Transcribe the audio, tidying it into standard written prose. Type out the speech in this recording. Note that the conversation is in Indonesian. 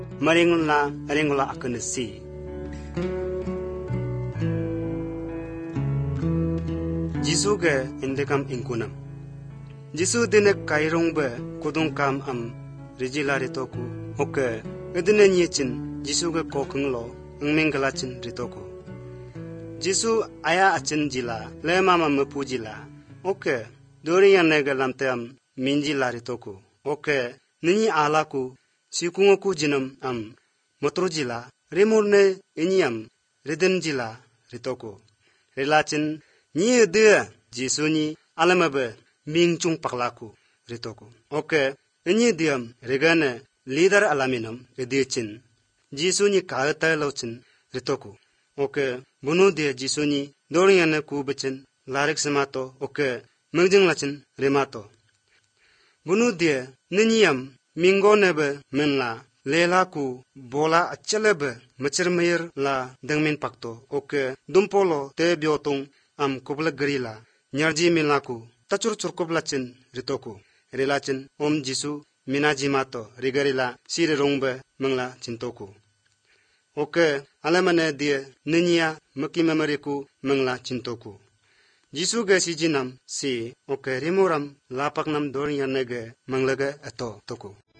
aringula akanasi. Jisu ge indekam ingkunam. Jisu dine kairong be kudung kam rijila ritoku. Oke, edine nyechin Jisu ge kokenglo ngmengalachin ritoku. Jisu aya achin jila le mama mepu jila. Oke, dori yang nega lamteam minjila ritoku. Oke, nini alaku sikungoku jinam motro jila remurne inyam reden jila ritoku. Relachin ni de Jisu ni alamabe mingchung paklaku ritoku. Oke, ini diam regane leader alaminam edichin. Jisu ni kaata lochin ritoku. Oke, bunu dia Jisu ni doriana kubechin larik semato. Oke, mengjeng lachin remato. Bunu dia ninyam mingo nebe menla lelaku bola achelebe machirmeir la dengmin pakto. Oke, dumpolo te biotong kubla gerila nyarji milaku tacur curkublachin ritoku. Relachin Jisu minaji mato rigarila sire rongbe mengla cintoku. Oke, alamane dia ninya maki memoriku mengla cintoku. Jisu ge sijinam si oke rimuram lapaknam dorian nege menglaga ato toku.